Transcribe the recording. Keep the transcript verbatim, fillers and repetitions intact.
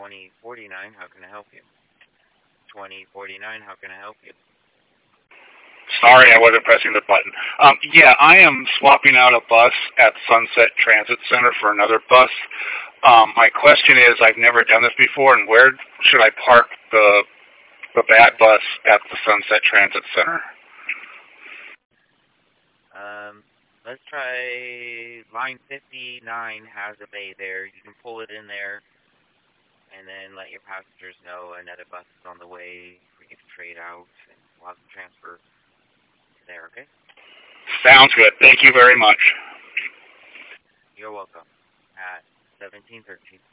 twenty forty-nine, how can I help you? twenty forty-nine, how can I help you? Sorry, I wasn't pressing the button. Um, yeah, I am swapping out a bus at Sunset Transit Center for another bus. Um, my question is, I've never done this before, and where should I park the the bad bus at the Sunset Transit Center? Um, let's try line fifty-nine has a bay there. You can pull it in there, and then let your passengers know another bus is on the way. We can trade out, and we'll have them transfer to there, okay? Sounds good. Thank you very much. You're welcome. At seventeen thirteen.